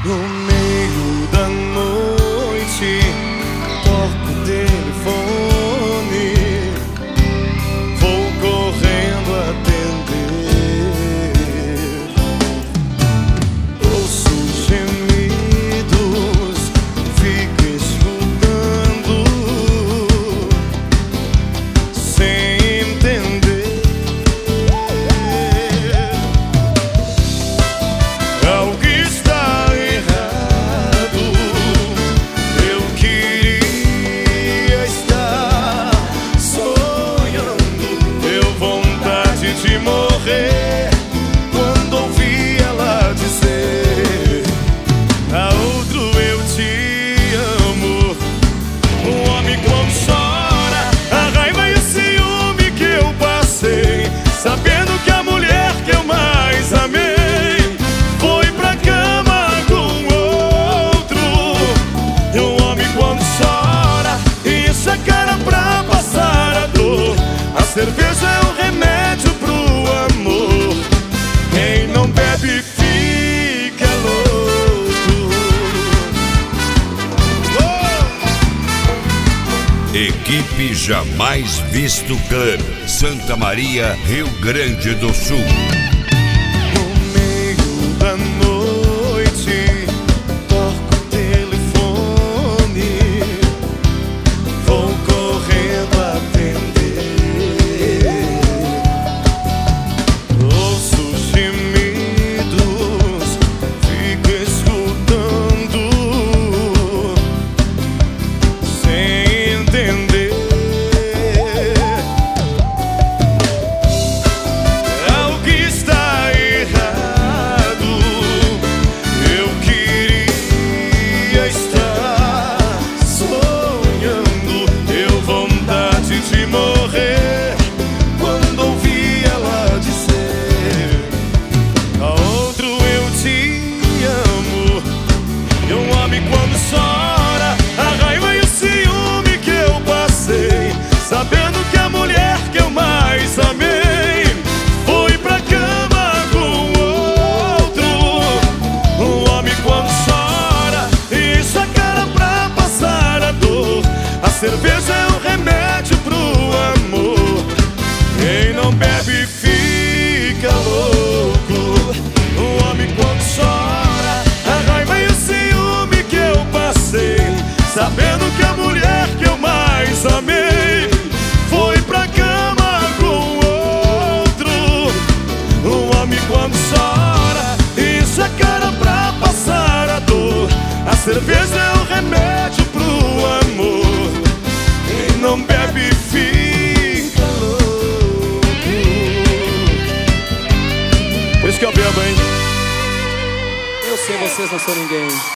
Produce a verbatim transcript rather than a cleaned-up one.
No meio da noite, toco o telefone, vou correndo atender. Ouço gemidos, fico escutando, sem entender. Algo está errado, eu queria estar sonhando. Deu vontade de morrer quando ouvi ela dizer: a outro eu te amo. O homem quando chora, a raiva e o ciúme que eu passei, sabendo que a mulher que eu mais amei foi pra cama com outro. E o homem quando chora, enche a cara pra passar a dor. A cerveja é o remédio pro amor. Quem não bebe fica louco. Oh! Equipe Jamais Visto Club, Santa Maria, Rio Grande do Sul. No meio da noite, toco o telefone, vou correndo atender. Ouço gemidos, fico escutando, sem entender. Algo está errado, eu queria estar sonhando. Deu vontade de morrer quando ouvi ela dizer: a outro eu te amo. E um homem quando chora, a raiva e o ciúme que eu passei, sabendo que a mulher que eu mais amei foi pra cama com outro. Um homem quando chora, enche a cara pra passar a dor. A cerveja é o remédio pro amor. Quem não bebe fica louco. Um homem quando chora, a raiva e o ciúme que eu passei, sabendo que a mulher que eu mais amei foi pra cama com outro. Um homem quando chora, enche a cara pra passar a dor. A cerveja é o remédio pro amor. Quem não bebe fica louco. Por isso que eu bebo, hein? Eu sei, vocês não são ninguém.